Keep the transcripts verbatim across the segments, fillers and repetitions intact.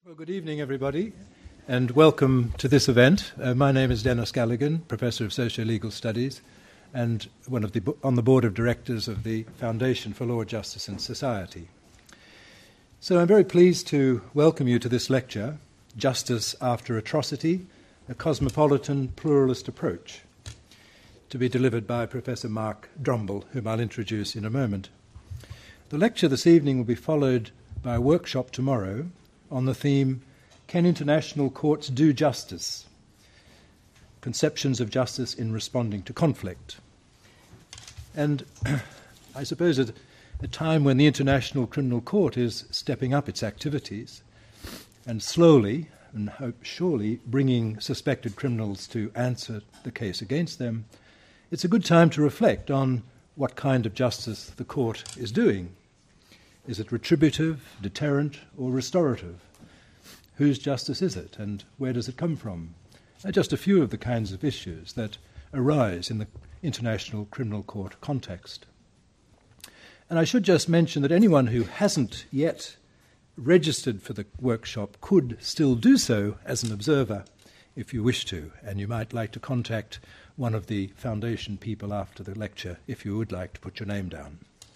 Well, good evening, everybody, and welcome to this event. Uh, my name is Dennis Galligan, Professor of Socio-Legal Studies, and one of the on the board of directors of the Foundation for Law, Justice and Society. So I'm very pleased to welcome you to this lecture, Justice After Atrocity, a Cosmopolitan Pluralist Approach, to be delivered by Professor Mark Drumble, whom I'll introduce in a moment. The lecture this evening will be followed by a workshop tomorrow on the theme, Can International Courts Do Justice? Conceptions of Justice in Responding to Conflict. And I suppose at a time when the International Criminal Court is stepping up its activities and slowly and hope surely bringing suspected criminals to answer the case against them, it's a good time to reflect on what kind of justice the court is doing. Is it retributive, deterrent, or restorative? Whose justice is it, and where does it come from? Are just a few of the kinds of issues that arise in the International Criminal Court context. And I should just mention that anyone who hasn't yet registered for the workshop could still do so as an observer if you wish to, and you might like to contact one of the Foundation people after the lecture if you would like to put your name down.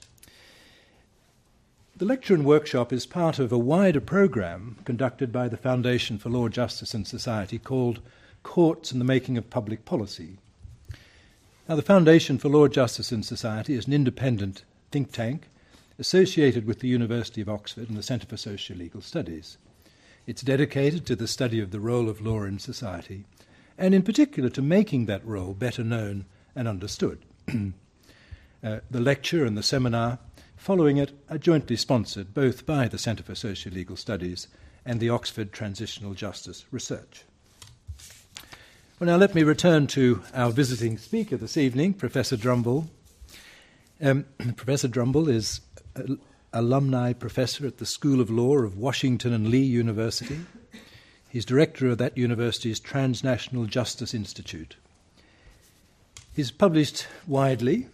The lecture and workshop is part of a wider program conducted by the Foundation for Law, Justice and Society called Courts and the Making of Public Policy. Now, the Foundation for Law, Justice and Society is an independent think tank associated with the University of Oxford and the Centre for Socio-Legal Studies. It's dedicated to the study of the role of law in society, and in particular to making that role better known and understood. uh, the lecture and the seminar following it are jointly sponsored both by the Centre for Socio-Legal Studies and the Oxford Transitional Justice Research. Well, now let me return to our visiting speaker this evening, Professor Drumble. Um, Professor Drumble is an alumni professor at the School of Law of Washington and Lee University. He's director of that university's Transnational Justice Institute. He's published widely.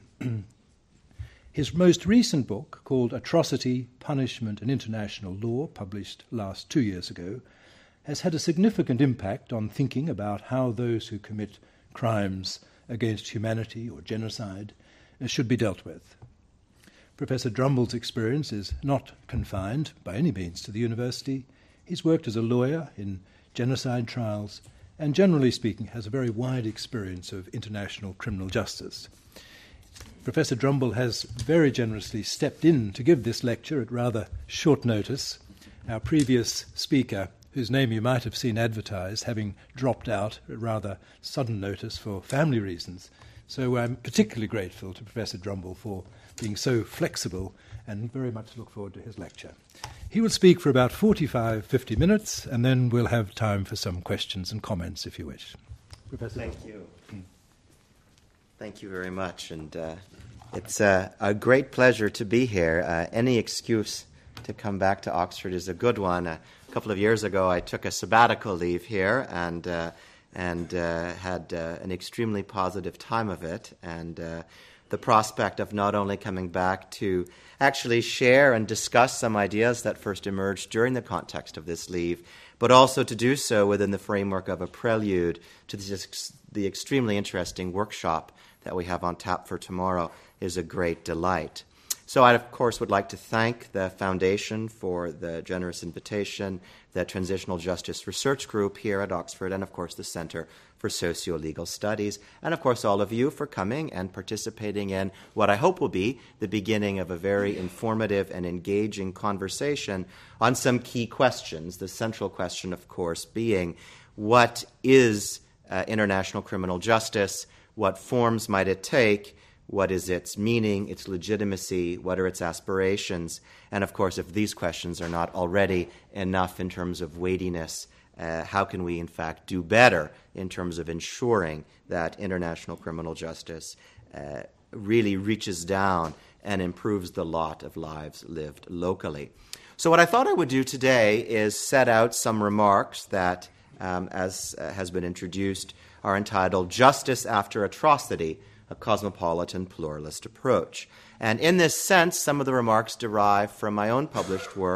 His most recent book, called Atrocity, Punishment and International Law, published last two years ago, has had a significant impact on thinking about how those who commit crimes against humanity or genocide should be dealt with. Professor Drumble's experience is not confined by any means to the university. He's worked as a lawyer in genocide trials and, generally speaking, has a very wide experience of international criminal justice. Professor Drumble has very generously stepped in to give this lecture at rather short notice. Our previous speaker, whose name you might have seen advertised, having dropped out at rather sudden notice for family reasons. So I'm particularly grateful to Professor Drumble for being so flexible and very much look forward to his lecture. He will speak for about forty-five, fifty minutes, and then we'll have time for some questions and comments if you wish. Professor Thank Drumble. you. Thank you very much, and uh, it's uh, a great pleasure to be here. Uh, any excuse to come back to Oxford is a good one. Uh, a couple of years ago, I took a sabbatical leave here and uh, and uh, had uh, an extremely positive time of it, and uh, the prospect of not only coming back to actually share and discuss some ideas that first emerged during the context of this leave, but also to do so within the framework of a prelude to this, the extremely interesting workshop that we have on tap for tomorrow is a great delight. So I, of course, would like to thank the Foundation for the generous invitation, the Transitional Justice Research Group here at Oxford, and, of course, the Centre for Socio-Legal Studies, and, of course, all of you for coming and participating in what I hope will be the beginning of a very informative and engaging conversation on some key questions, the central question, of course, being what is uh, international criminal justice? What forms might it take? What is its meaning, its legitimacy? What are its aspirations? And, of course, if these questions are not already enough in terms of weightiness, uh, how can we, in fact, do better in terms of ensuring that international criminal justice uh, really reaches down and improves the lot of lives lived locally? So what I thought I would do today is set out some remarks that, um, as uh, has been introduced, are entitled Justice After Atrocity, a Cosmopolitan Pluralist Approach. And in this sense, some of the remarks derive from my own published work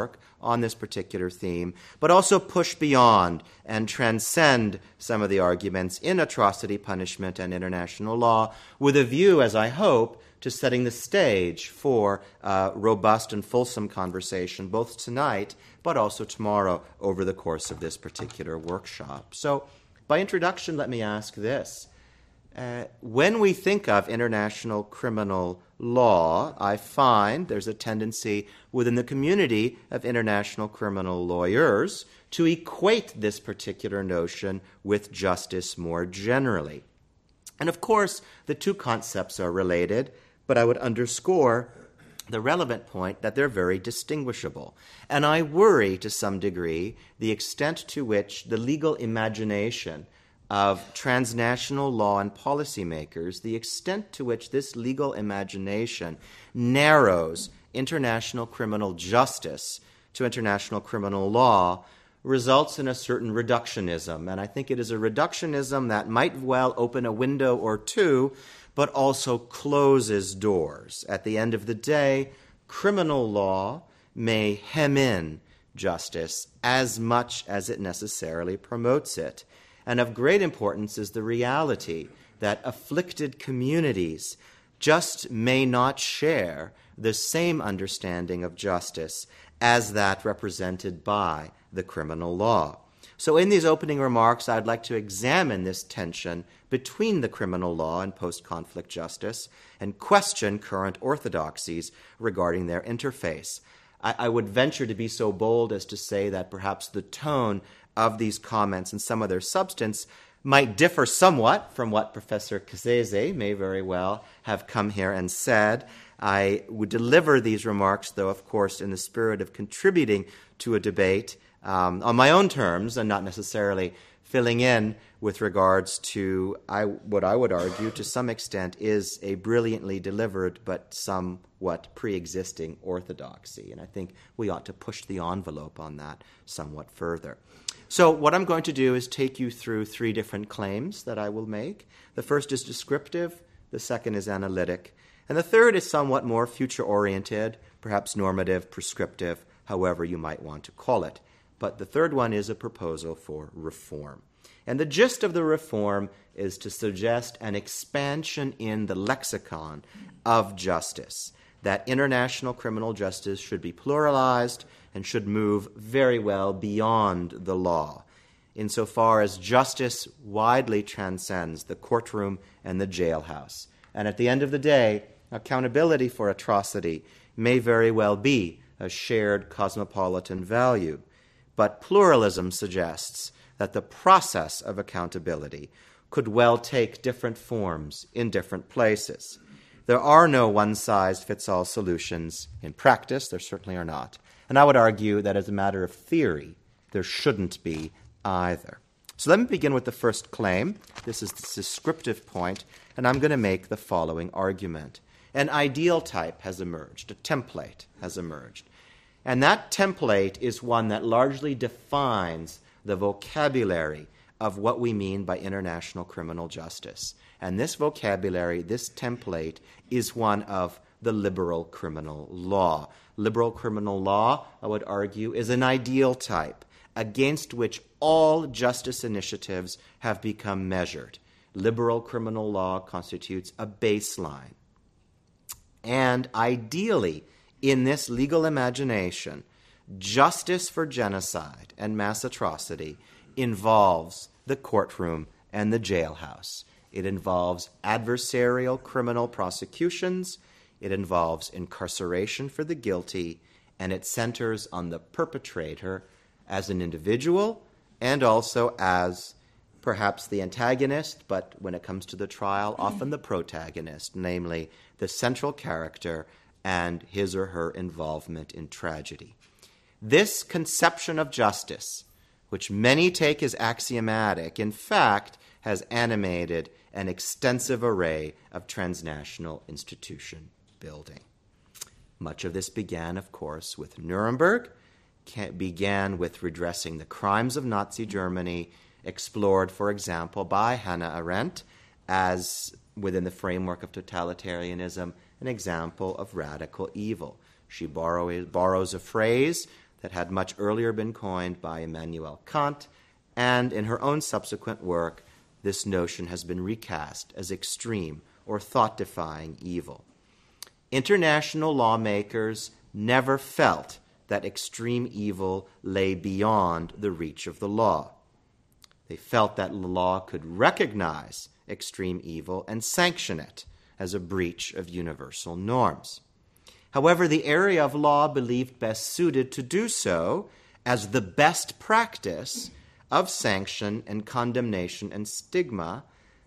on this particular theme, but also push beyond and transcend some of the arguments in atrocity punishment and international law with a view, as I hope, to setting the stage for uh, robust and fulsome conversation, both tonight but also tomorrow over the course of this particular workshop. So, by introduction, let me ask this. Uh, when we think of international criminal law, I find there's a tendency within the community of international criminal lawyers to equate this particular notion with justice more generally. And of course, the two concepts are related, but I would underscore the relevant point that they're very distinguishable. And I worry to some degree the extent to which the legal imagination of transnational law and policymakers, the extent to which this legal imagination narrows international criminal justice to international criminal law results in a certain reductionism. And I think it is a reductionism that might well open a window or two, but also closes doors. At the end of the day, criminal law may hem in justice as much as it necessarily promotes it. And of great importance is the reality that afflicted communities just may not share the same understanding of justice as that represented by the criminal law. So in these opening remarks, I'd like to examine this tension between the criminal law and post-conflict justice and question current orthodoxies regarding their interface. I, I would venture to be so bold as to say that perhaps the tone of these comments and some of their substance might differ somewhat from what Professor Kasese may very well have come here and said. I would deliver these remarks, though, of course, in the spirit of contributing to a debate um, on my own terms and not necessarily filling in with regards to I, what I would argue to some extent is a brilliantly delivered but somewhat pre-existing orthodoxy. And I think we ought to push the envelope on that somewhat further. So what I'm going to do is take you through three different claims that I will make. The first is descriptive, the second is analytic, and the third is somewhat more future-oriented, perhaps normative, prescriptive, however you might want to call it. But the third one is a proposal for reform. And the gist of the reform is to suggest an expansion in the lexicon of justice, that international criminal justice should be pluralized and should move very well beyond the law, insofar as justice widely transcends the courtroom and the jailhouse. And at the end of the day, accountability for atrocity may very well be a shared cosmopolitan value. But pluralism suggests that the process of accountability could well take different forms in different places. There are no one-size-fits-all solutions in practice. There certainly are not. And I would argue that as a matter of theory, there shouldn't be either. So let me begin with the first claim. This is the descriptive point, and I'm going to make the following argument. An ideal type has emerged, a template has emerged. And that template is one that largely defines the vocabulary of what we mean by international criminal justice. And this vocabulary, this template, is one of the liberal criminal law. Liberal criminal law, I would argue, is an ideal type against which all justice initiatives have become measured. Liberal criminal law constitutes a baseline. And ideally, in this legal imagination, justice for genocide and mass atrocity involves the courtroom and the jailhouse. It involves adversarial criminal prosecutions, it involves incarceration for the guilty, and it centers on the perpetrator as an individual and also as perhaps the antagonist, but when it comes to the trial, often the protagonist, namely the central character and his or her involvement in tragedy. This conception of justice, which many take as axiomatic, in fact, has animated an extensive array of transnational institution building. Much of this began, of course, with Nuremberg, began with redressing the crimes of Nazi Germany, explored, for example, by Hannah Arendt as, within the framework of totalitarianism, an example of radical evil. She borrow, borrows a phrase that had much earlier been coined by Immanuel Kant, and in her own subsequent work, this notion has been recast as extreme or thought-defying evil. International lawmakers never felt that extreme evil lay beyond the reach of the law. They felt that the law could recognize extreme evil and sanction it as a breach of universal norms. However, the area of law believed best suited to do so as the best practice of sanction and condemnation and stigma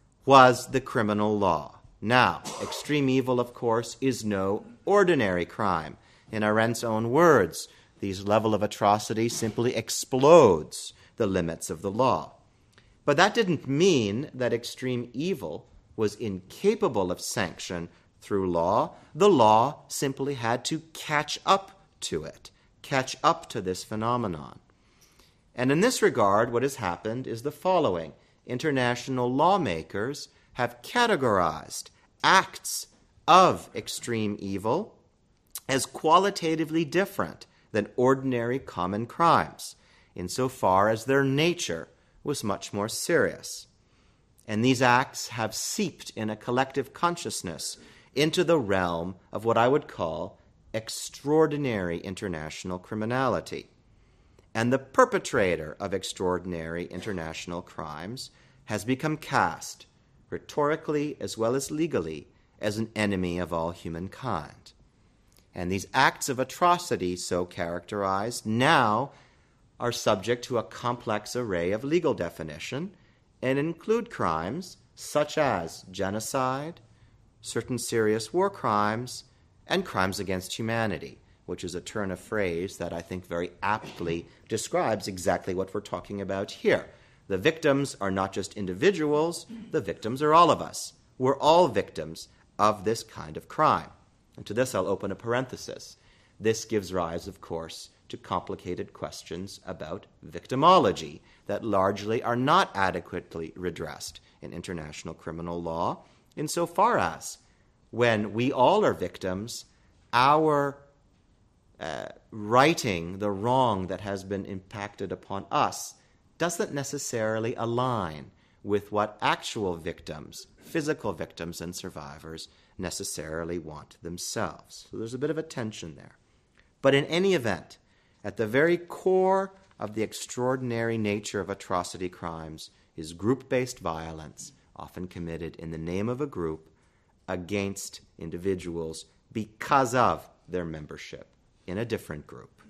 was the criminal law. Now, extreme evil, of course, is no ordinary crime. In Arendt's own words, this level of atrocity simply explodes the limits of the law. But that didn't mean that extreme evil was incapable of sanction through law. The law simply had to catch up to it, catch up to this phenomenon. And in this regard, what has happened is the following. International lawmakers have categorized acts of extreme evil as qualitatively different than ordinary common crimes, insofar as their nature was much more serious. And these acts have seeped in a collective consciousness into the realm of what I would call extraordinary international criminality. And the perpetrator of extraordinary international crimes has become cast, rhetorically as well as legally, as an enemy of all humankind. And these acts of atrocity, so characterized, now are subject to a complex array of legal definition and include crimes such as genocide, certain serious war crimes, and crimes against humanity, which is a turn of phrase that I think very aptly describes exactly what we're talking about here. The victims are not just individuals, the victims are all of us. We're all victims of this kind of crime. And to this I'll open a parenthesis. This gives rise, of course, to complicated questions about victimology that largely are not adequately redressed in international criminal law, insofar as when we all are victims, our uh, righting the wrong that has been impacted upon us doesn't necessarily align with what actual victims, physical victims and survivors, necessarily want themselves. So there's a bit of a tension there. But in any event, at the very core of the extraordinary nature of atrocity crimes is group-based violence, often committed in the name of a group, against individuals because of their membership in a different group.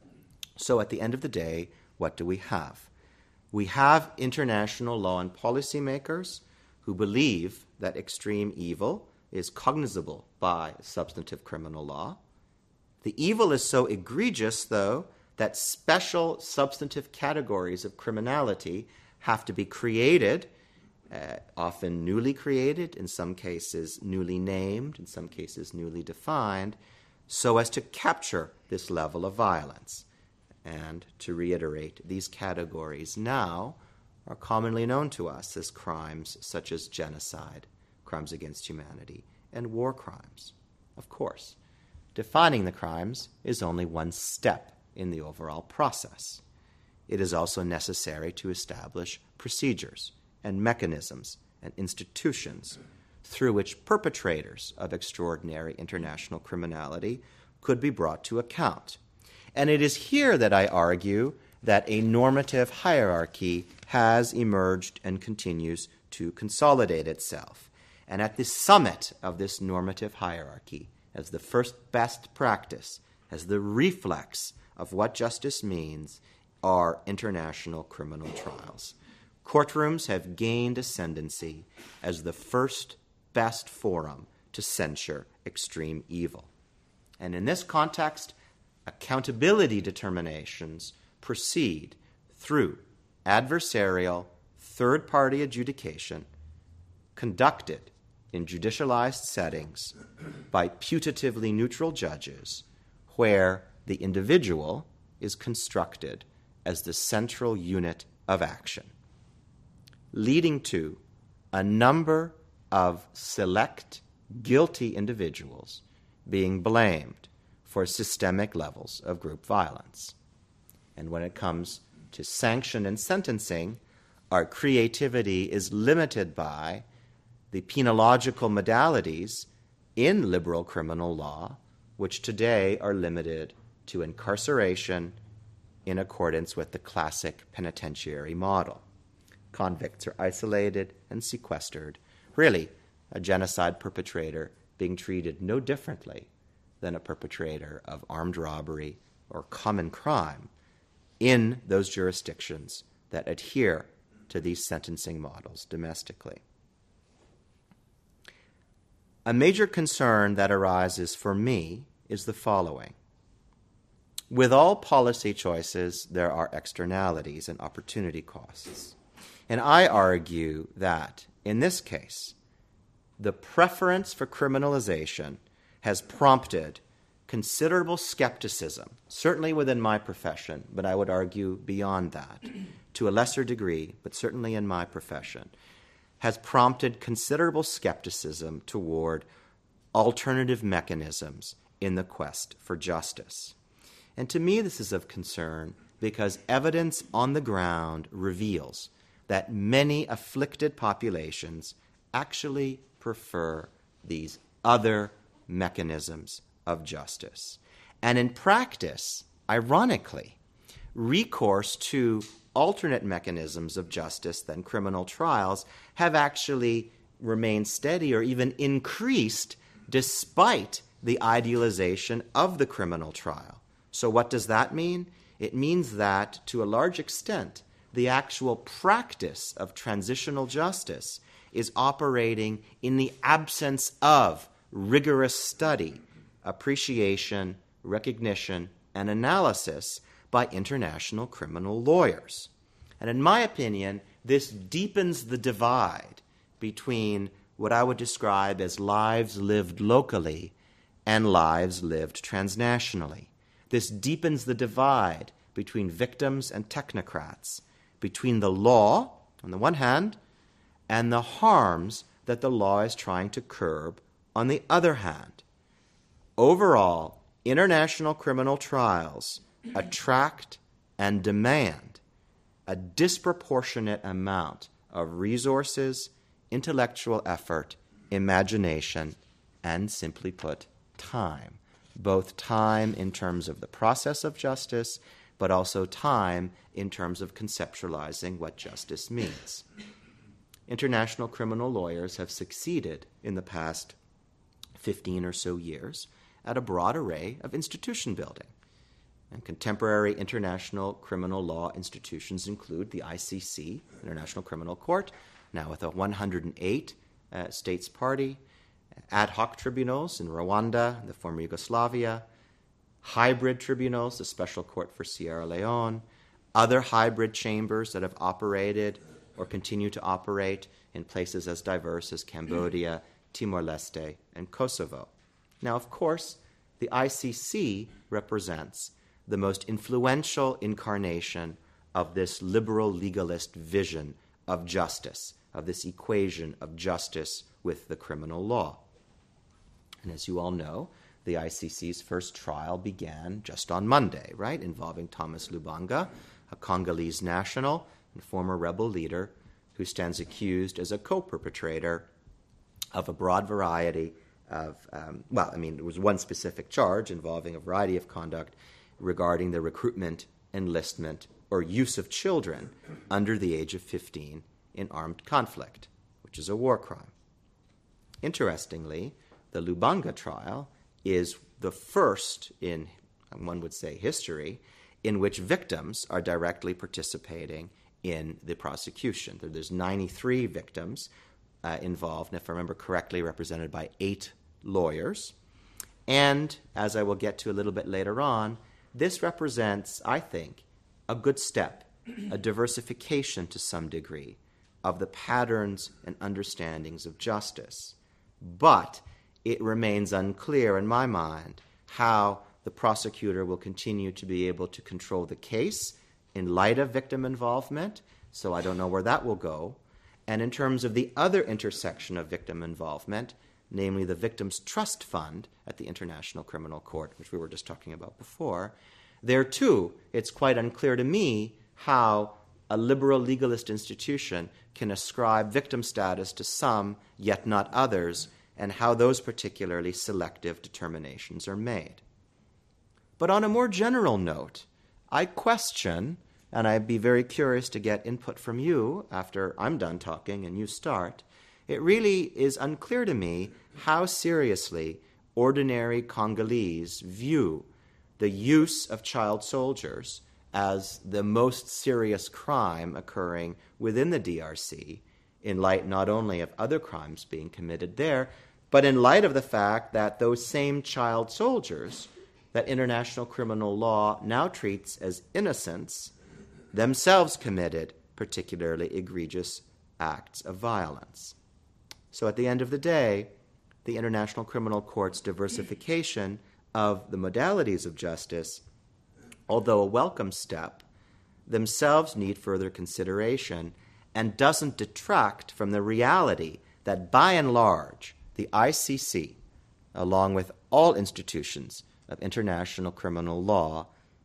So at the end of the day, what do we have? We have international law and policymakers who believe that extreme evil is cognizable by substantive criminal law. The evil is so egregious, though, that special substantive categories of criminality have to be created, uh, often newly created, in some cases newly named, in some cases newly defined, so as to capture this level of violence. And to reiterate, these categories now are commonly known to us as crimes such as genocide, crimes against humanity, and war crimes. Of course, defining the crimes is only one step in the overall process. It is also necessary to establish procedures and mechanisms and institutions through which perpetrators of extraordinary international criminality could be brought to account. And it is here that I argue that a normative hierarchy has emerged and continues to consolidate itself. And at the summit of this normative hierarchy, as the first best practice, as the reflex of what justice means, are international criminal trials. Courtrooms have gained ascendancy as the first best forum to censure extreme evil. And in this context, accountability determinations proceed through adversarial third-party adjudication conducted in judicialized settings by putatively neutral judges, where the individual is constructed as the central unit of action, leading to a number of select guilty individuals being blamed for systemic levels of group violence. And when it comes to sanction and sentencing, our creativity is limited by the penological modalities in liberal criminal law, which today are limited to incarceration in accordance with the classic penitentiary model. Convicts are isolated and sequestered, really a genocide perpetrator being treated no differently than a perpetrator of armed robbery or common crime in those jurisdictions that adhere to these sentencing models domestically. A major concern that arises for me is the following. With all policy choices, there are externalities and opportunity costs. And I argue that, in this case, the preference for criminalization has prompted considerable skepticism, certainly within my profession, but I would argue beyond that, to a lesser degree, but certainly in my profession, has prompted considerable skepticism toward alternative mechanisms in the quest for justice. And to me, this is of concern because evidence on the ground reveals that many afflicted populations actually prefer these other mechanisms of justice. And in practice, ironically, recourse to alternate mechanisms of justice than criminal trials have actually remained steady or even increased despite the idealization of the criminal trial. So what does that mean? It means that, to a large extent, the actual practice of transitional justice is operating in the absence of rigorous study, appreciation, recognition, and analysis by international criminal lawyers. And in my opinion, this deepens the divide between what I would describe as lives lived locally and lives lived transnationally. This deepens the divide between victims and technocrats, between the law, on the one hand, and the harms that the law is trying to curb, on the other hand. Overall, international criminal trials attract and demand a disproportionate amount of resources, intellectual effort, imagination, and, simply put, time. Both time in terms of the process of justice, but also time in terms of conceptualizing what justice means. International criminal lawyers have succeeded in the past fifteen or so years at a broad array of institution building. And contemporary international criminal law institutions include the I C C, International Criminal Court, now with a one hundred eight uh, states party, ad hoc tribunals in Rwanda, the former Yugoslavia, hybrid tribunals, the Special Court for Sierra Leone, other hybrid chambers that have operated or continue to operate in places as diverse as Cambodia, Timor-Leste, and Kosovo. Now, of course, the I C C represents the most influential incarnation of this liberal legalist vision of justice, of this equation of justice with the criminal law. And as you all know, the I C C's first trial began just on Monday, right, involving Thomas Lubanga, a Congolese national and former rebel leader who stands accused as a co-perpetrator of a broad variety of, um, well, I mean, it was one specific charge involving a variety of conduct regarding the recruitment, enlistment, or use of children under the age of fifteen in armed conflict, which is a war crime. Interestingly, the Lubanga trial is the first in, one would say, history in which victims are directly participating in the prosecution. There's ninety-three victims uh, involved, and if I remember correctly, represented by eight lawyers. And, as I will get to a little bit later on, this represents, I think, a good step, a diversification to some degree of the patterns and understandings of justice. But it remains unclear in my mind how the prosecutor will continue to be able to control the case in light of victim involvement, so I don't know where that will go. And in terms of the other intersection of victim involvement, namely the Victims' Trust Fund at the International Criminal Court, which we were just talking about before, There, too, it's quite unclear to me how a liberal legalist institution can ascribe victim status to some, yet not others, and how those particularly selective determinations are made. But on a more general note, I question, and I'd be very curious to get input from you after I'm done talking and you start, it really is unclear to me how seriously ordinary Congolese view the use of child soldiers as the most serious crime occurring within the D R C, in light not only of other crimes being committed there, but in light of the fact that those same child soldiers that international criminal law now treats as innocents themselves committed particularly egregious acts of violence. So at the end of the day, the International Criminal Court's diversification of the modalities of justice, although a welcome step, themselves need further consideration and doesn't detract from the reality that by and large, the I C C, along with all institutions of international criminal law,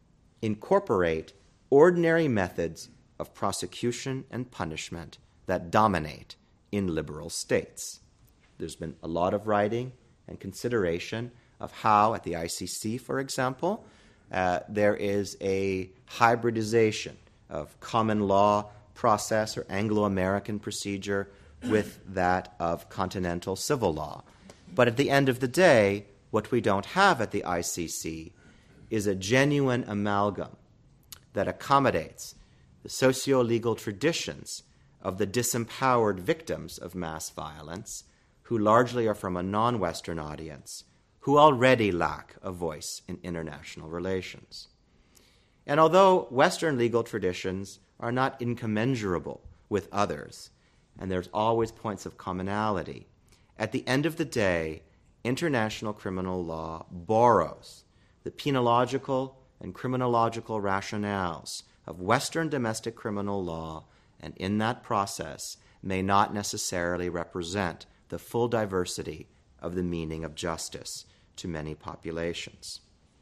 incorporate ordinary methods of prosecution and punishment that dominate in liberal states. There's been a lot of writing and consideration of how, at the I C C, for example, uh, there is a hybridization of common law process or Anglo-American procedure with that of continental civil law. But at the end of the day, what we don't have at the I C C is a genuine amalgam that accommodates the socio-legal traditions of the disempowered victims of mass violence, who largely are from a non-Western audience, who already lack a voice in international relations. And although Western legal traditions are not incommensurable with others, and there's always points of commonality, at the end of the day, international criminal law borrows the penological and criminological rationales of Western domestic criminal law, and in that process may not necessarily represent the full diversity of the meaning of justice to many populations.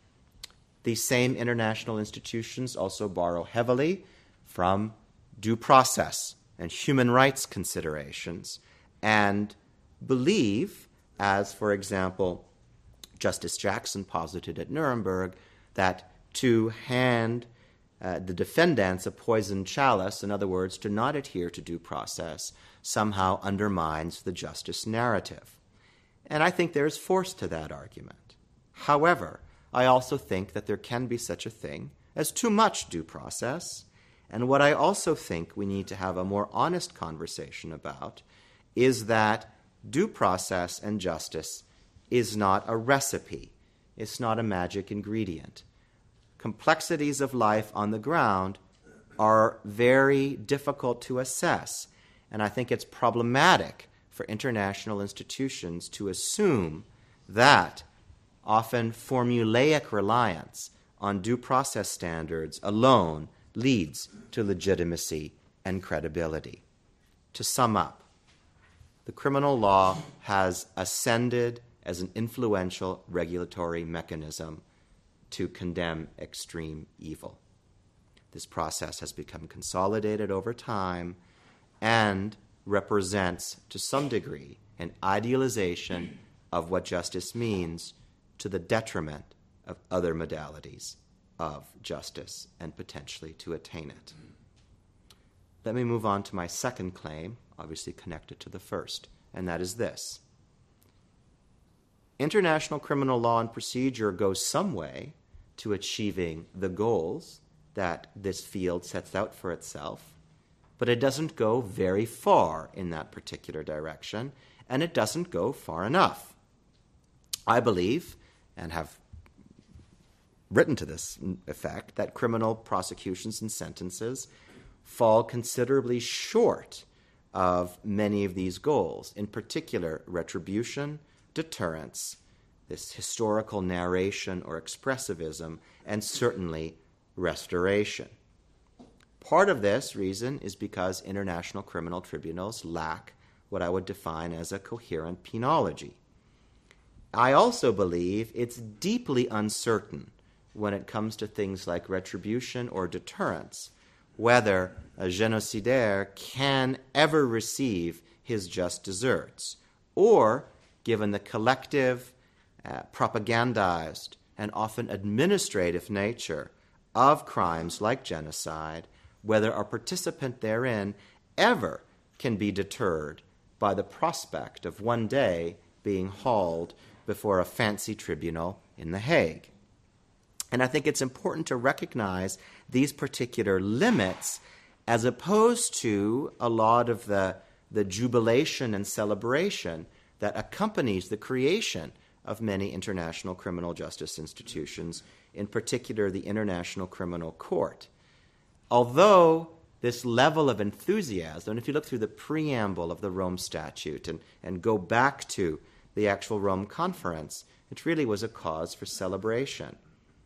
These same international institutions also borrow heavily from due process and human rights considerations and believe, as, for example, Justice Jackson posited at Nuremberg, that to hand uh, the defendants a poisoned chalice, in other words, to not adhere to due process, somehow undermines the justice narrative. And I think there is force to that argument. However, I also think that there can be such a thing as too much due process. And what I also think we need to have a more honest conversation about is that due process and justice is not a recipe. It's not a magic ingredient. Complexities of life on the ground are very difficult to assess. And I think it's problematic for international institutions to assume that often formulaic reliance on due process standards alone leads to legitimacy and credibility. To sum up, the criminal law has ascended as an influential regulatory mechanism to condemn extreme evil. This process has become consolidated over time and represents, to some degree, an idealization of what justice means to the detriment of other modalities of justice and potentially to attain it. Let me move on to my second claim, obviously connected to the first, and that is this. International criminal law and procedure goes some way to achieving the goals that this field sets out for itself, but it doesn't go very far in that particular direction, and it doesn't go far enough. I believe, and have written to this effect, that criminal prosecutions and sentences fall considerably short of many of these goals, in particular retribution, deterrence, this historical narration or expressivism, and certainly restoration. Part of this reason is because international criminal tribunals lack what I would define as a coherent penology. I also believe it's deeply uncertain when it comes to things like retribution or deterrence, whether a génocidaire can ever receive his just deserts, or, given the collective, uh, propagandized, and often administrative nature of crimes like genocide, whether a participant therein ever can be deterred by the prospect of one day being hauled before a fancy tribunal in The Hague. And I think it's important to recognize these particular limits as opposed to a lot of the, the jubilation and celebration that accompanies the creation of many international criminal justice institutions, in particular the International Criminal Court. Although this level of enthusiasm, and if you look through the preamble of the Rome Statute and, and go back to the actual Rome Conference, it really was a cause for celebration.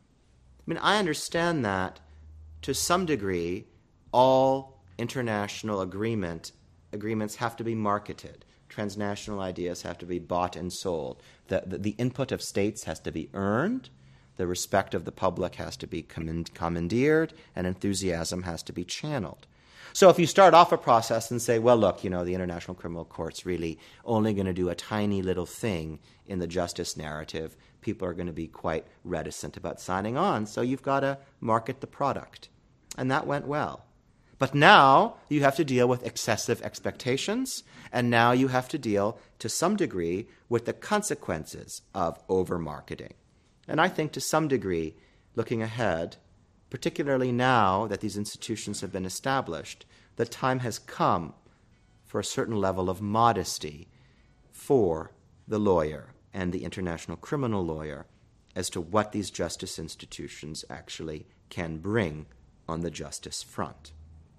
I mean, I understand that to some degree, all international agreement agreements have to be marketed. Transnational ideas have to be bought and sold. The, the, the input of states has to be earned. The respect of the public has to be commandeered, and enthusiasm has to be channeled. So if you start off a process and say, well, look, you know, the International Criminal Court's really only going to do a tiny little thing in the justice narrative, people are going to be quite reticent about signing on, so you've got to market the product. And that went well. But now you have to deal with excessive expectations, and now you have to deal, to some degree, with the consequences of over-marketing. And I think to some degree, looking ahead, particularly now that these institutions have been established, the time has come for a certain level of modesty for the lawyer and the international criminal lawyer as to what these justice institutions actually can bring on the justice front.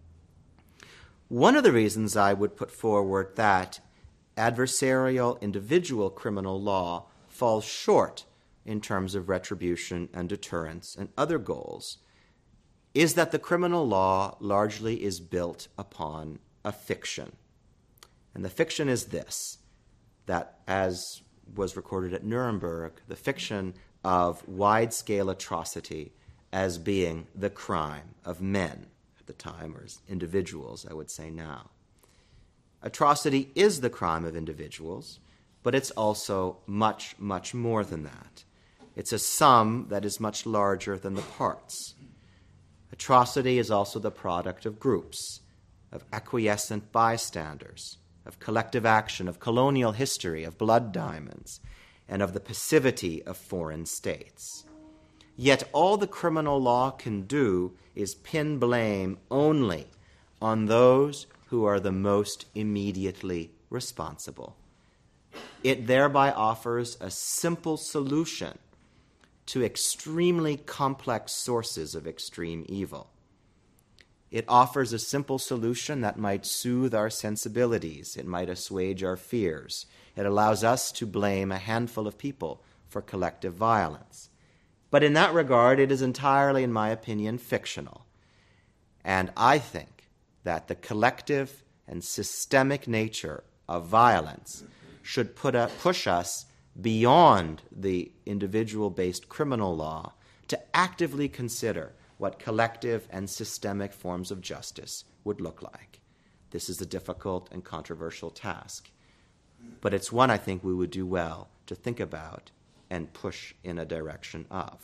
One of the reasons I would put forward that adversarial individual criminal law falls short in terms of retribution and deterrence and other goals is that the criminal law largely is built upon a fiction. And the fiction is this, that as was recorded at Nuremberg, the fiction of wide-scale atrocity as being the crime of men at the time, or as individuals, I would say now. Atrocity is the crime of individuals, but it's also much, much more than that. It's a sum that is much larger than the parts. Atrocity is also the product of groups, of acquiescent bystanders, of collective action, of colonial history, of blood diamonds, and of the passivity of foreign states. Yet all the criminal law can do is pin blame only on those who are the most immediately responsible. It thereby offers a simple solution to extremely complex sources of extreme evil. It offers a simple solution that might soothe our sensibilities. It might assuage our fears. It allows us to blame a handful of people for collective violence. But in that regard, it is entirely, in my opinion, fictional. And I think that the collective and systemic nature of violence should put a, push us beyond the individual-based criminal law to actively consider what collective and systemic forms of justice would look like. This is a difficult and controversial task, but it's one I think we would do well to think about and push in a direction of.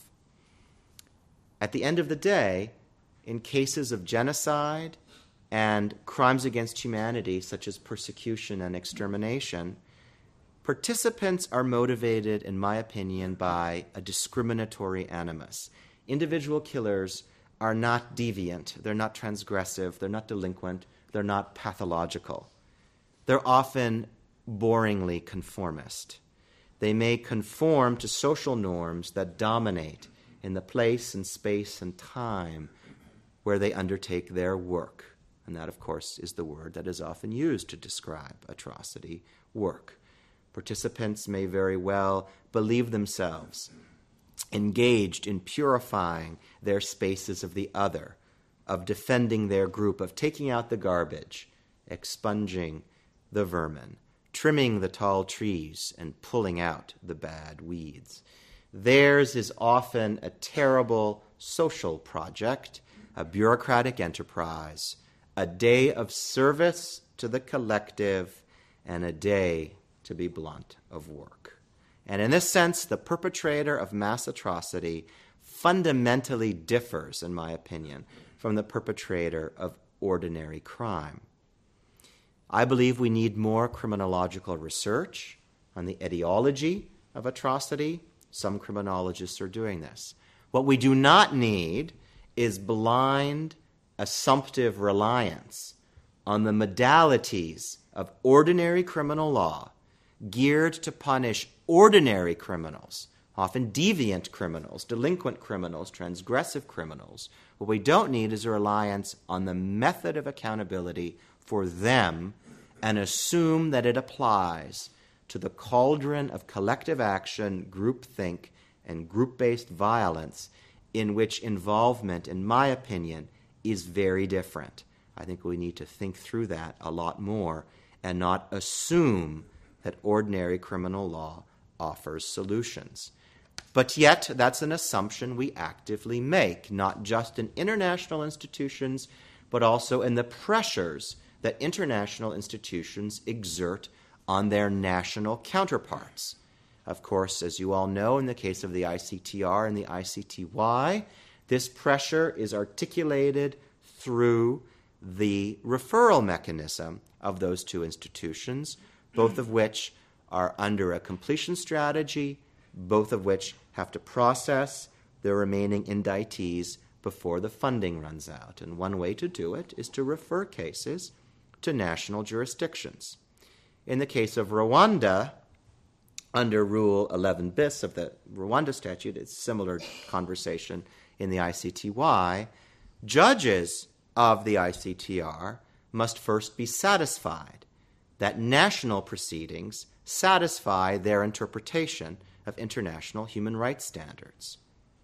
At the end of the day, in cases of genocide and crimes against humanity, such as persecution and extermination, participants are motivated, in my opinion, by a discriminatory animus. Individual killers are not deviant, they're not transgressive, they're not delinquent, they're not pathological. They're often boringly conformist. They may conform to social norms that dominate in the place and space and time where they undertake their work. And that, of course, is the word that is often used to describe atrocity, work. Participants may very well believe themselves engaged in purifying their spaces of the other, of defending their group, of taking out the garbage, expunging the vermin, trimming the tall trees, and pulling out the bad weeds. Theirs is often a terrible social project, a bureaucratic enterprise, a day of service to the collective, and a day, to be blunt, of work. And in this sense, the perpetrator of mass atrocity fundamentally differs, in my opinion, from the perpetrator of ordinary crime. I believe we need more criminological research on the etiology of atrocity. Some criminologists are doing this. What we do not need is blind, assumptive reliance on the modalities of ordinary criminal law geared to punish ordinary criminals, often deviant criminals, delinquent criminals, transgressive criminals. What we don't need is a reliance on the method of accountability for them and assume that it applies to the cauldron of collective action, groupthink, and group-based violence in which involvement, in my opinion, is very different. I think we need to think through that a lot more and not assume that ordinary criminal law offers solutions. But yet, that's an assumption we actively make, not just in international institutions, but also in the pressures that international institutions exert on their national counterparts. Of course, as you all know, in the case of the I C T R and the I C T Y, this pressure is articulated through the referral mechanism of those two institutions, both of which are under a completion strategy, both of which have to process the remaining indictees before the funding runs out. And one way to do it is to refer cases to national jurisdictions. In the case of Rwanda, under Rule eleven bis of the Rwanda statute, it's a similar conversation in the I C T Y, judges of the I C T R must first be satisfied that national proceedings satisfy their interpretation of international human rights standards.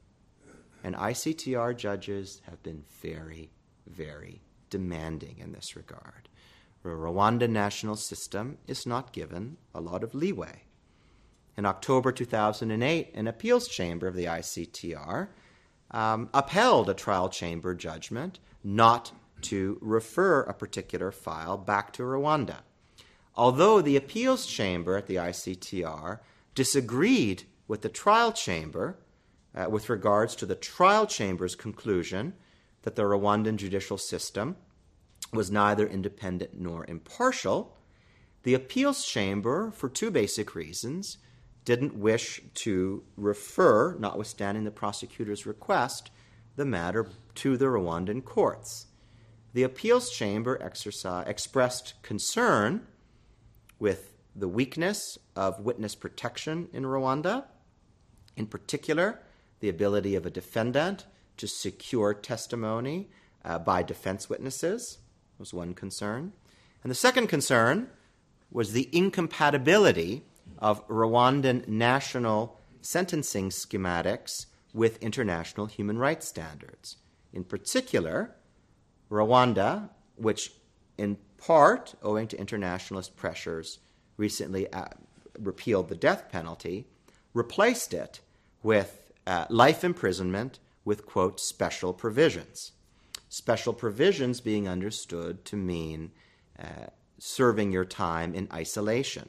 And I C T R judges have been very, very demanding in this regard. The Rwanda national system is not given a lot of leeway. In October two thousand eight, an appeals chamber of the I C T R um, upheld a trial chamber judgment not to refer a particular file back to Rwanda. Although the appeals chamber at the I C T R disagreed with the trial chamber uh, with regards to the trial chamber's conclusion that the Rwandan judicial system was neither independent nor impartial, the appeals chamber, for two basic reasons, didn't wish to refer, notwithstanding the prosecutor's request, the matter to the Rwandan courts. The appeals chamber exercise, expressed concern with the weakness of witness protection in Rwanda, in particular, the ability of a defendant to secure testimony uh, by defense witnesses was one concern. And the second concern was the incompatibility of Rwandan national sentencing schematics with international human rights standards. In particular, Rwanda, which in part, owing to internationalist pressures, recently uh, repealed the death penalty, replaced it with uh, life imprisonment with, quote, special provisions. Special provisions being understood to mean uh, serving your time in isolation.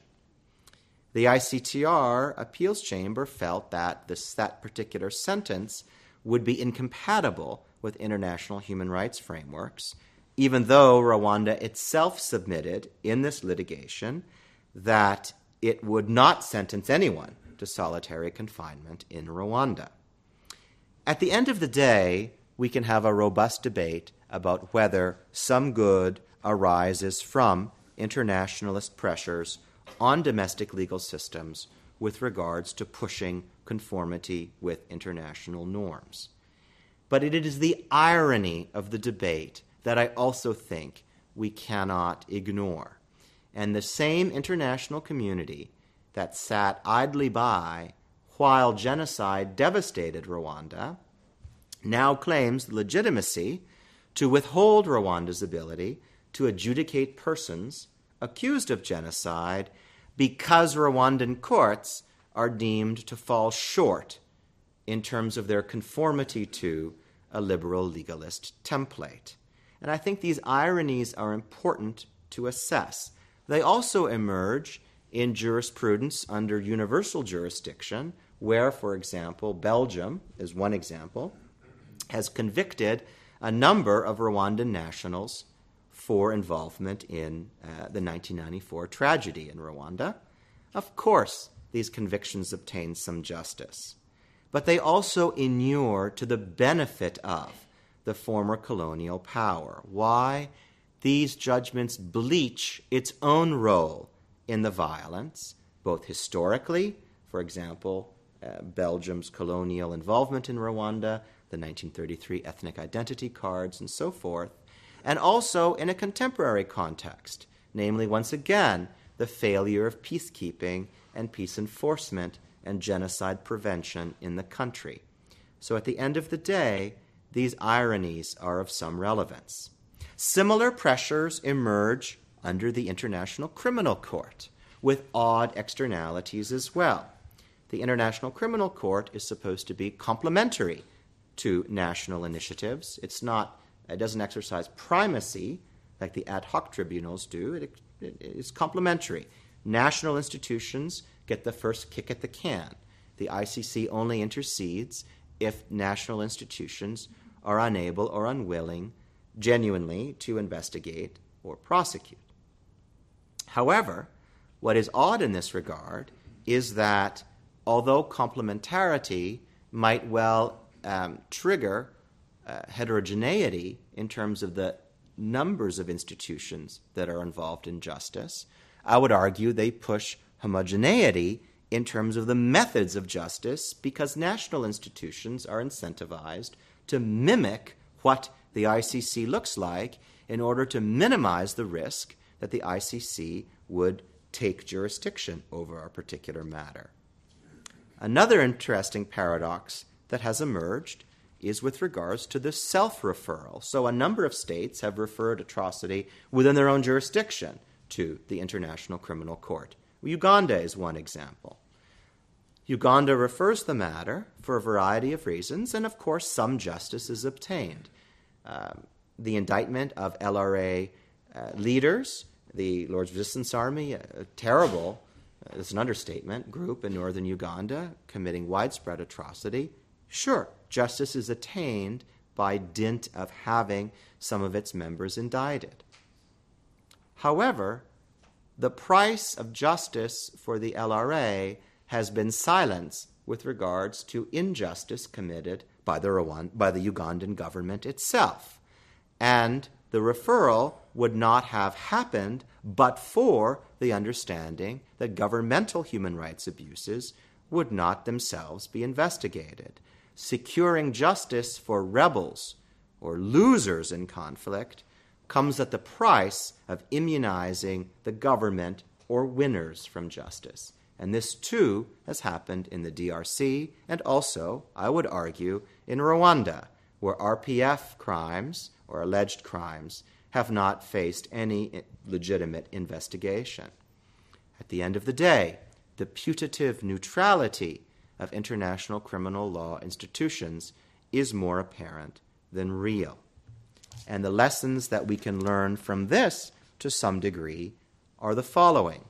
The I C T R appeals chamber felt that this, that particular sentence would be incompatible with international human rights frameworks, even though Rwanda itself submitted in this litigation that it would not sentence anyone to solitary confinement in Rwanda. At the end of the day, we can have a robust debate about whether some good arises from internationalist pressures on domestic legal systems with regards to pushing conformity with international norms. But it is the irony of the debate that I also think we cannot ignore. And the same international community that sat idly by while genocide devastated Rwanda now claims the legitimacy to withhold Rwanda's ability to adjudicate persons accused of genocide because Rwandan courts are deemed to fall short in terms of their conformity to a liberal legalist template. And I think these ironies are important to assess. They also emerge in jurisprudence under universal jurisdiction, where, for example, Belgium is one example, has convicted a number of Rwandan nationals for involvement in uh, the nineteen ninety-four tragedy in Rwanda. Of course, these convictions obtain some justice, but they also inure to the benefit of the former colonial power. Why? These judgments bleach its own role in the violence, both historically, for example, uh, Belgium's colonial involvement in Rwanda, the nineteen thirty-three ethnic identity cards, and so forth, and also in a contemporary context, namely, once again, the failure of peacekeeping and peace enforcement and genocide prevention in the country. So at the end of the day, these ironies are of some relevance. Similar pressures emerge under the International Criminal Court, with odd externalities as well. The International Criminal Court is supposed to be complementary to national initiatives. It's not, it doesn't exercise primacy like the ad hoc tribunals do. It, it, it's complementary. National institutions get the first kick at the can. The I C C only intercedes if national institutions are unable or unwilling genuinely to investigate or prosecute. However, what is odd in this regard is that although complementarity might well um, trigger uh, heterogeneity in terms of the numbers of institutions that are involved in justice, I would argue they push homogeneity in terms of the methods of justice, because national institutions are incentivized to mimic what the I C C looks like in order to minimize the risk that the I C C would take jurisdiction over a particular matter. Another interesting paradox that has emerged is with regards to the self-referral. So a number of states have referred atrocity within their own jurisdiction to the International Criminal Court. Uganda is one example. Uganda refers the matter for a variety of reasons, and of course some justice is obtained. Um, the indictment of L R A uh, leaders, the Lord's Resistance Army, a, a terrible, uh, it's an understatement, group in northern Uganda committing widespread atrocity. Sure, justice is attained by dint of having some of its members indicted. However, the price of justice for the L R A has been silence with regards to injustice committed by the Rwand- by the Ugandan government itself. And the referral would not have happened but for the understanding that governmental human rights abuses would not themselves be investigated. Securing justice for rebels or losers in conflict comes at the price of immunizing the government or winners from justice. And this, too, has happened in the D R C and also, I would argue, in Rwanda, where R P F crimes or alleged crimes have not faced any legitimate investigation. At the end of the day, the putative neutrality of international criminal law institutions is more apparent than real. And the lessons that we can learn from this, to some degree, are the following.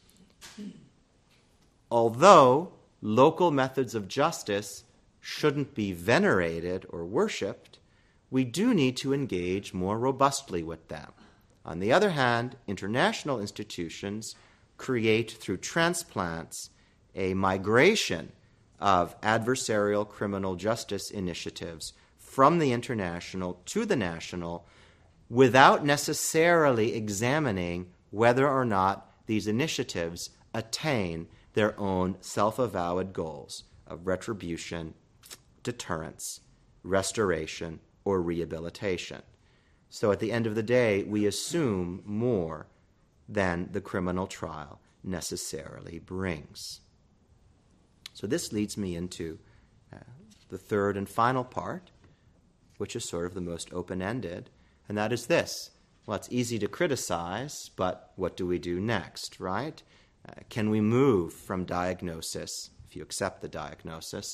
Although local methods of justice shouldn't be venerated or worshipped, we do need to engage more robustly with them. On the other hand, international institutions create through transplants a migration of adversarial criminal justice initiatives from the international to the national without necessarily examining whether or not these initiatives attain their own self-avowed goals of retribution, deterrence, restoration, or rehabilitation. So at the end of the day, we assume more than the criminal trial necessarily brings. So this leads me into uh, the third and final part, which is sort of the most open-ended, and that is this. Well, it's easy to criticize, but what do we do next, right? Uh, can we move from diagnosis, if you accept the diagnosis,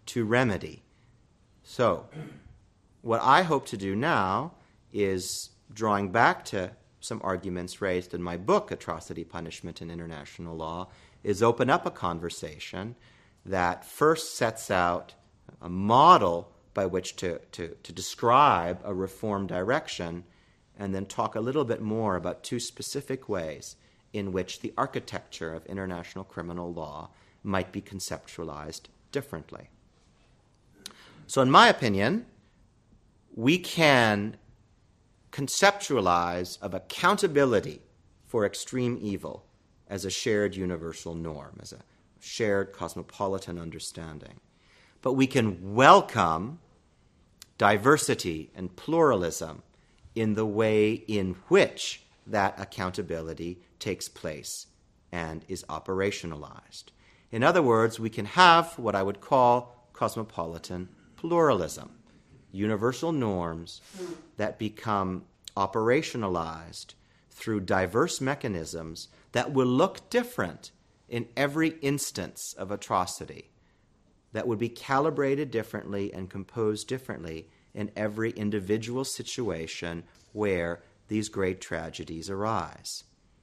to remedy. So, what I hope to do now is, drawing back to some arguments raised in my book, Atrocity, Punishment, and International Law, is open up a conversation that first sets out a model by which to, to, to describe a reform direction, and then talk a little bit more about two specific ways in which the architecture of international criminal law might be conceptualized differently. So in my opinion, we can conceptualize of accountability for extreme evil as a shared universal norm, as a shared cosmopolitan understanding. But we can welcome diversity and pluralism in the way in which that accountability takes place and is operationalized. In other words, we can have what I would call cosmopolitan pluralism, universal norms that become operationalized through diverse mechanisms that will look different in every instance of atrocity, that would be calibrated differently and composed differently in every individual situation where these great tragedies arise.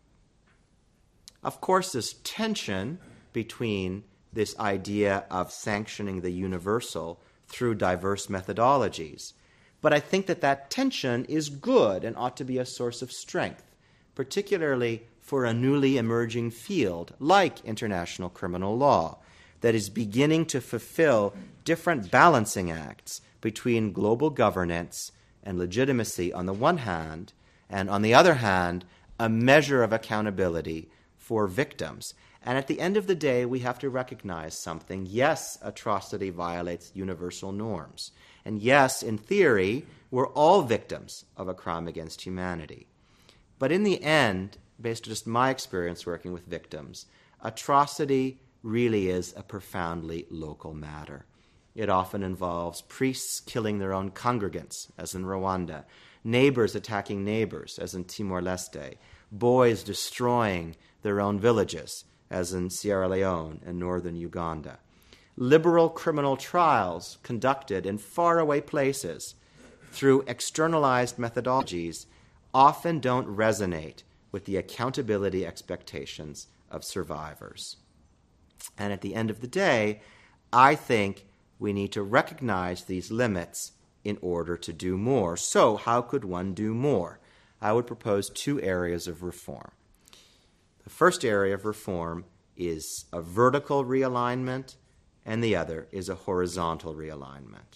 Of course, this tension between this idea of sanctioning the universal through diverse methodologies. But I think that that tension is good and ought to be a source of strength, particularly for a newly emerging field like international criminal law that is beginning to fulfill different balancing acts between global governance and legitimacy on the one hand, and on the other hand, a measure of accountability for victims. And at the end of the day, we have to recognize something. Yes, atrocity violates universal norms. And yes, in theory, we're all victims of a crime against humanity. But in the end, based on just my experience working with victims, atrocity really is a profoundly local matter. It often involves priests killing their own congregants, as in Rwanda, neighbors attacking neighbors, as in Timor-Leste, boys destroying their own villages, as in Sierra Leone and northern Uganda. Liberal criminal trials conducted in faraway places through externalized methodologies often don't resonate with the accountability expectations of survivors. And at the end of the day, I think we need to recognize these limits in order to do more. So how could one do more? I would propose two areas of reform. The first area of reform is a vertical realignment, and the other is a horizontal realignment.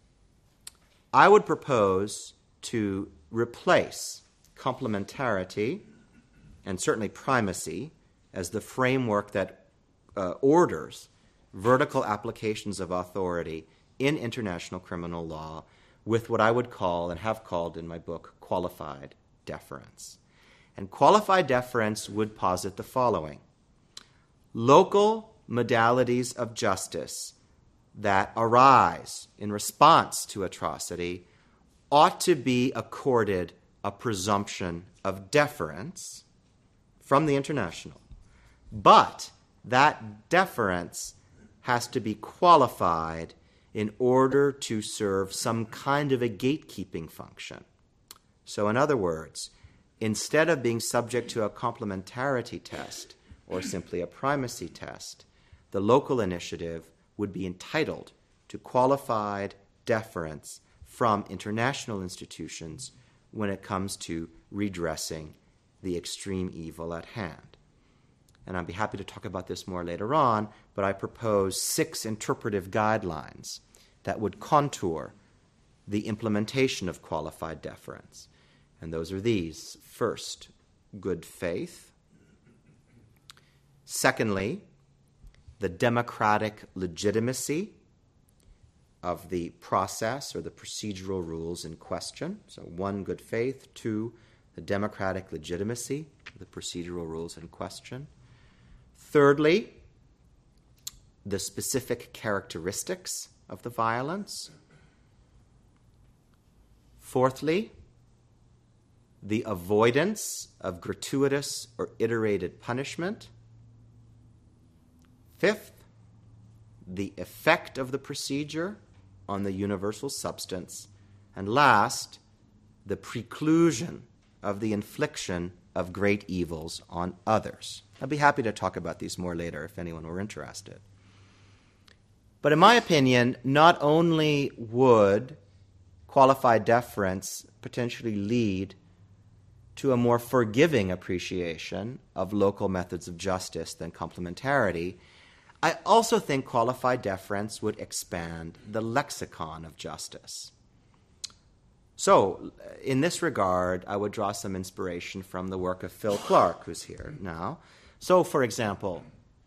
I would propose to replace complementarity and certainly primacy as the framework that uh, orders vertical applications of authority in international criminal law with what I would call, and have called in my book, qualified deference. And qualified deference would posit the following. Local modalities of justice that arise in response to atrocity ought to be accorded a presumption of deference from the international. But that deference has to be qualified in order to serve some kind of a gatekeeping function. So in other words, instead of being subject to a complementarity test or simply a primacy test, the local initiative would be entitled to qualified deference from international institutions when it comes to redressing the extreme evil at hand. And I'd be happy to talk about this more later on, but I propose six interpretive guidelines that would contour the implementation of qualified deference. And those are these. First, good faith. Secondly, the democratic legitimacy of the process or the procedural rules in question. So one, good faith. Two, the democratic legitimacy of the procedural rules in question. Thirdly, the specific characteristics of the violence. Fourthly, the avoidance of gratuitous or iterated punishment. Fifth, the effect of the procedure on the universal substance, and last, the preclusion of the infliction of great evils on others. I'll be happy to talk about these more later if anyone were interested. But in my opinion, not only would qualified deference potentially lead to a more forgiving appreciation of local methods of justice than complementarity, I also think qualified deference would expand the lexicon of justice. So, in this regard, I would draw some inspiration from the work of Phil Clark, who's here now. So, for example,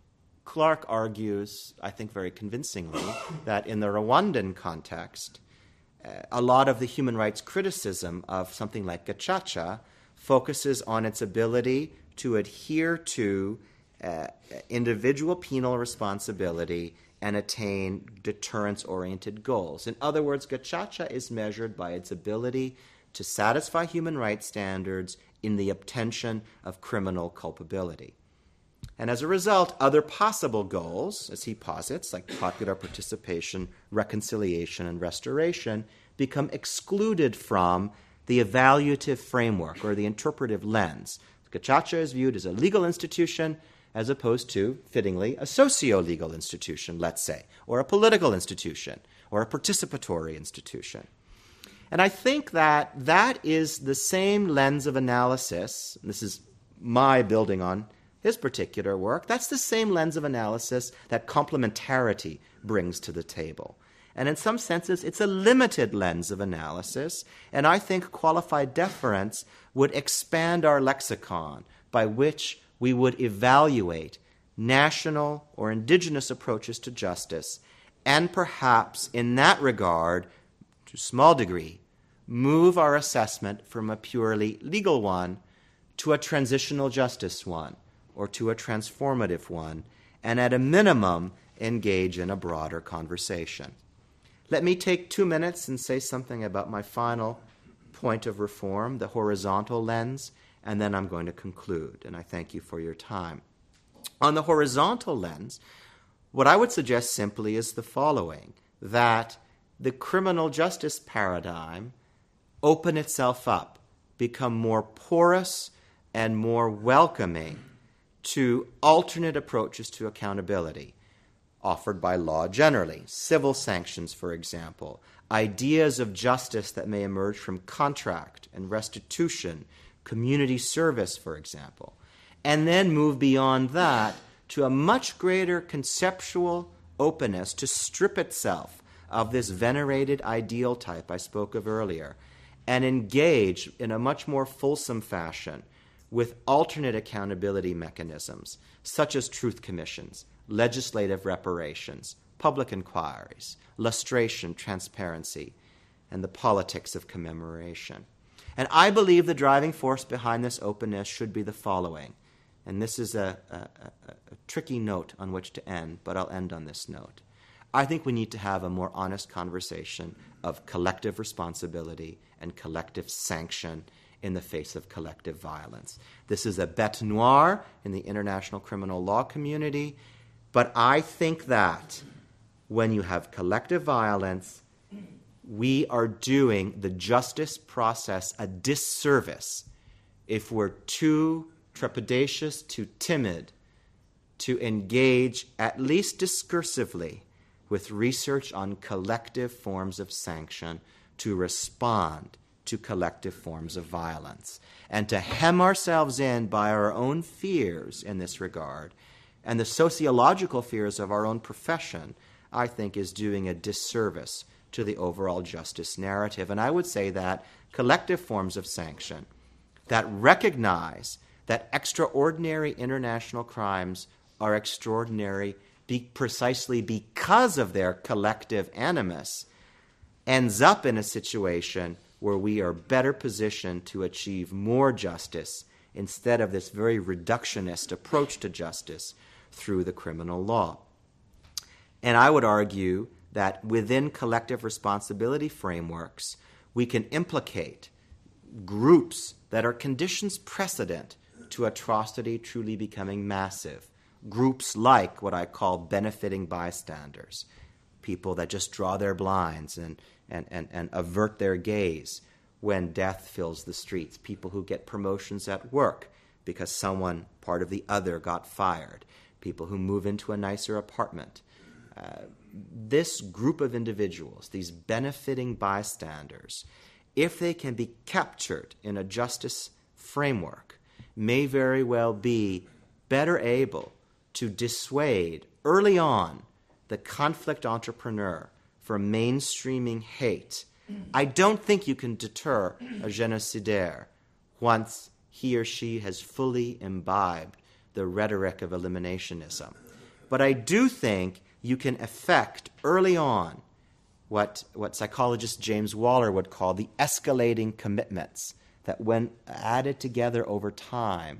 Clark argues, I think very convincingly, that in the Rwandan context, uh, a lot of the human rights criticism of something like Gacaca focuses on its ability to adhere to uh, individual penal responsibility and attain deterrence-oriented goals. In other words, Gacaca is measured by its ability to satisfy human rights standards in the obtention of criminal culpability. And as a result, other possible goals, as he posits, like popular participation, reconciliation, and restoration, become excluded from the evaluative framework or the interpretive lens. Gacaca is viewed as a legal institution as opposed to, fittingly, a socio-legal institution, let's say, or a political institution, or a participatory institution. And I think that that is the same lens of analysis, and this is my building on his particular work, that's the same lens of analysis that complementarity brings to the table. And in some senses, it's a limited lens of analysis, and I think qualified deference would expand our lexicon by which we would evaluate national or indigenous approaches to justice, and perhaps in that regard, to a small degree, move our assessment from a purely legal one to a transitional justice one, or to a transformative one, and at a minimum, engage in a broader conversation. Let me take two minutes and say something about my final point of reform, the horizontal lens, and then I'm going to conclude, and I thank you for your time. On the horizontal lens, what I would suggest simply is the following, that the criminal justice paradigm open itself up, become more porous and more welcoming to alternate approaches to accountability offered by law generally, civil sanctions, for example, ideas of justice that may emerge from contract and restitution, community service, for example, and then move beyond that to a much greater conceptual openness to strip itself of this venerated ideal type I spoke of earlier and engage in a much more fulsome fashion with alternate accountability mechanisms, such as truth commissions, legislative reparations, public inquiries, lustration, transparency, and the politics of commemoration. And I believe the driving force behind this openness should be the following. And this is a, a, a, a tricky note on which to end, but I'll end on this note. I think we need to have a more honest conversation of collective responsibility and collective sanction in the face of collective violence. This is a bête noire in the international criminal law community, but I think that when you have collective violence, we are doing the justice process a disservice if we're too trepidatious, too timid to engage, at least discursively, with research on collective forms of sanction to respond to collective forms of violence, and to hem ourselves in by our own fears in this regard, and the sociological fears of our own profession, I think is doing a disservice to the overall justice narrative. And I would say that collective forms of sanction that recognize that extraordinary international crimes are extraordinary be- precisely because of their collective animus ends up in a situation where we are better positioned to achieve more justice instead of this very reductionist approach to justice through the criminal law. And I would argue that within collective responsibility frameworks, we can implicate groups that are conditions precedent to atrocity truly becoming massive, groups like what I call benefiting bystanders, people that just draw their blinds and, and, and, and avert their gaze when death fills the streets, people who get promotions at work because someone, part of the other, got fired, people who move into a nicer apartment. Uh, this group of individuals, these benefiting bystanders, if they can be captured in a justice framework, may very well be better able to dissuade early on the conflict entrepreneur from mainstreaming hate. I don't think you can deter a génocidaire once he or she has fully imbibed the rhetoric of eliminationism. But I do think you can effect early on what, what psychologist James Waller would call the escalating commitments that, when added together over time,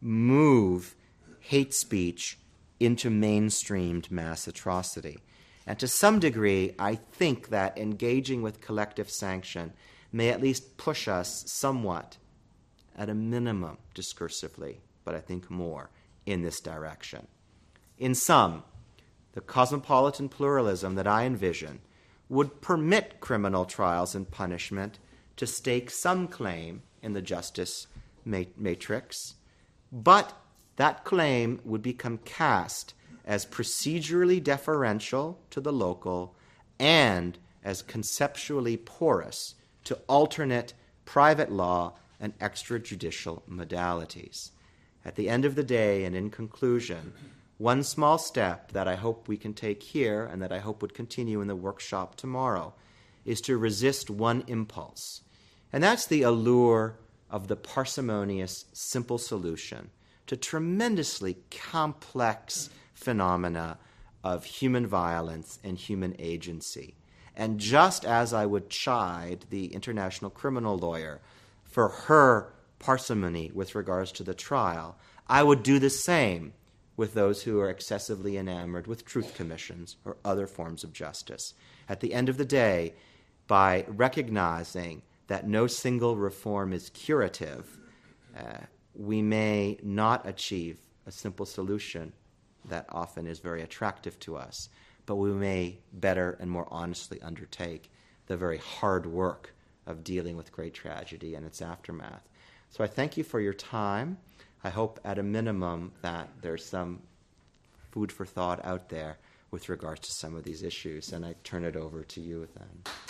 move hate speech into mainstreamed mass atrocity. And to some degree, I think that engaging with collective sanction may at least push us somewhat, at a minimum discursively, but I think more, in this direction. In sum, the cosmopolitan pluralism that I envision would permit criminal trials and punishment to stake some claim in the justice matrix, but that claim would become cast as procedurally deferential to the local and as conceptually porous to alternate private law and extrajudicial modalities. At the end of the day, and in conclusion, one small step that I hope we can take here and that I hope would continue in the workshop tomorrow is to resist one impulse, and that's the allure of the parsimonious simple solution to tremendously complex phenomena of human violence and human agency. And just as I would chide the international criminal lawyer for her parsimony with regards to the trial, I would do the same with those who are excessively enamored with truth commissions or other forms of justice. At the end of the day, by recognizing that no single reform is curative, uh, we may not achieve a simple solution that often is very attractive to us, but we may better and more honestly undertake the very hard work of dealing with great tragedy and its aftermath. So I thank you for your time. I hope at a minimum that there's some food for thought out there with regards to some of these issues, and I turn it over to you then.